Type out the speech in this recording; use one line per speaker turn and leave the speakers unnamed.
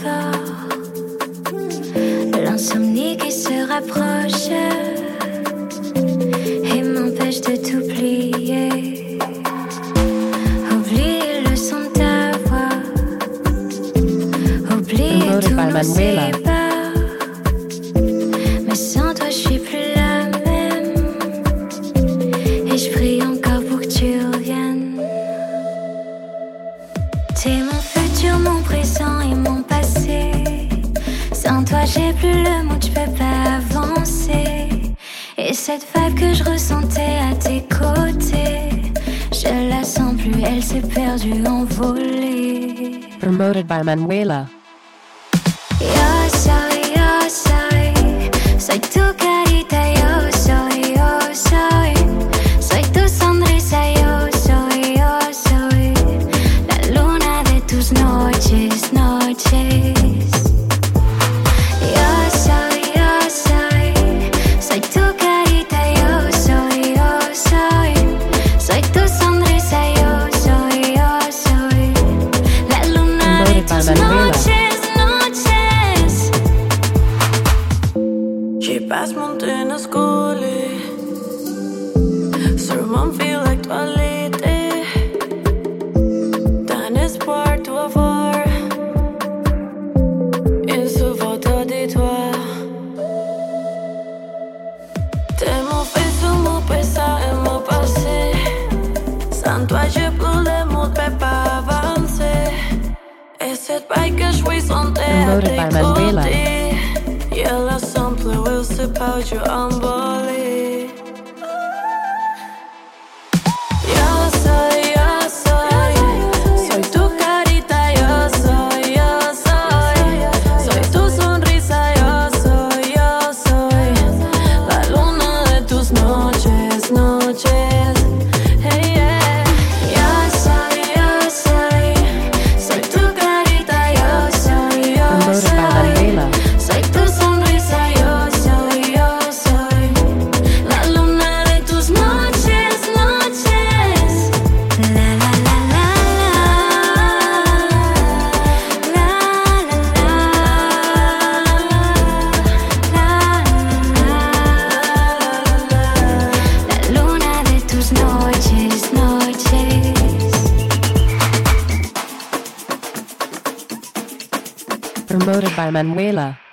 fort. L'insomnie qui se rapproche et m'empêche de t'oublier. Oublier le son de ta voix, oublier tous nos ébats. Mais sans toi je suis plus la même, et je prie encore pour que tu reviennes. T'es mon futur, mon présent et mon passé. Sans toi j'ai plus le mood, je peux pas avancer. Et cette vague que je ressentais à tes côtés, je la sens plus, elle s'est perdue, envolée.
Promoted by Manuela.
Yo soy tu carita, yo soy tu sonrisa, yo soy la luna de tus noches. Soy tu carita, yo soy tu sonrisa, yo soy la luna de tus noches.
J'ai passe mon temps à scroller sur mon fil d'actualité, d'un espoir tout avoir une seule photo de toi. T'es mon faisceau, mon présent et mon passé. Sans toi j'ai plus les mots, je peux pas avancer. Et cette bague que je suis sentée à tes côtés, yeah, la simple will slip out your unbelief. Yo soy tu carita, yo soy tu sonrisa, yo soy la luna de tus noches. Hey, yeah. Yo soy tu carita, yo soy tu sonrisa, yo soy la luna de tus noches.
La la la la la la luna de tus noches.
Promoted by Manuela.